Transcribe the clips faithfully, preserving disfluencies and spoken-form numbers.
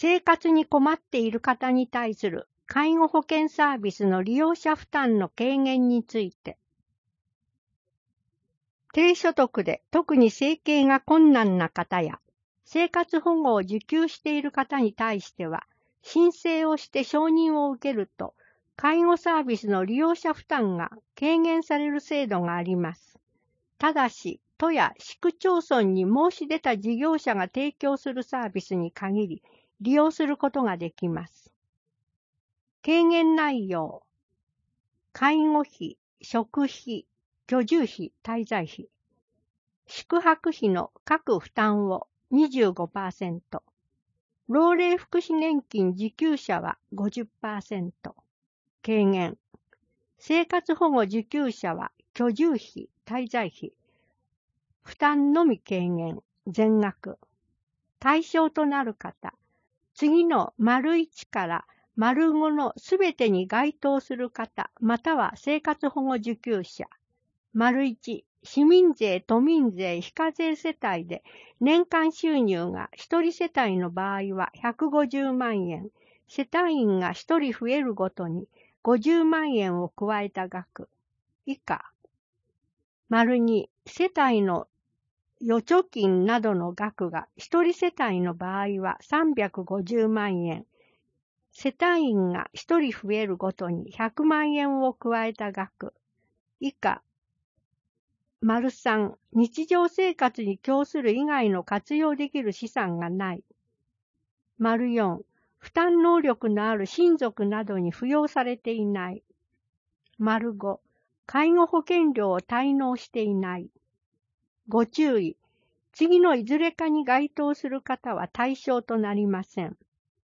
生活に困っている方に対する介護保険サービスの利用者負担の軽減について、低所得で特に生計が困難な方や、生活保護を受給している方に対しては、申請をして承認を受けると、介護サービスの利用者負担が軽減される制度があります。ただし、都や市区町村に申し出た事業者が提供するサービスに限り、利用することができます。軽減内容、介護費、食費、居住費、滞在費、宿泊費の各負担を にじゅうごパーセント、老齢福祉年金受給者は ごじゅっパーセント、軽減、生活保護受給者は居住費、滞在費、負担のみ軽減、全額、対象となる方、次の丸いちから丸ごのすべてに該当する方、または生活保護受給者。丸いち、市民税、都民税、非課税世帯で年間収入がひとり世帯の場合はひゃくごじゅうまんえん、世帯員がひとり増えるごとにごじゅうまんえんを加えた額。以下。丸に、世帯の預貯金などの額がひとり世帯の場合はさんびゃくごじゅうまんえん、世帯員がひとり増えるごとにひゃくまんえんを加えた額。以下。丸さん、日常生活に供する以外の活用できる資産がない。丸よん、負担能力のある親族などに扶養されていない。丸ご、介護保険料を滞納していない。ご注意。次のいずれかに該当する方は対象となりません。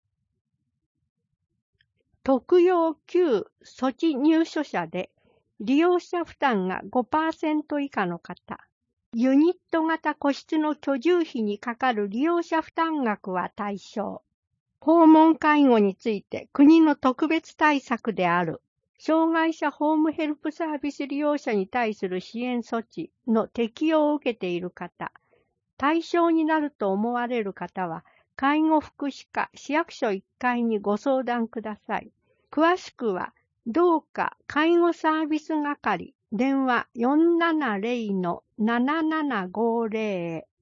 特養給措置入所者で利用者負担が ごパーセント 以下の方、ユニット型個室の居住費にかかる利用者負担額は対象。訪問介護について国の特別対策である障害者ホームヘルプサービス利用者に対する支援措置の適用を受けている方、対象になると思われる方は、介護福祉課市役所いっかいにご相談ください。詳しくは、どうか介護サービス係、電話 よんななゼロのななななごゼロへ。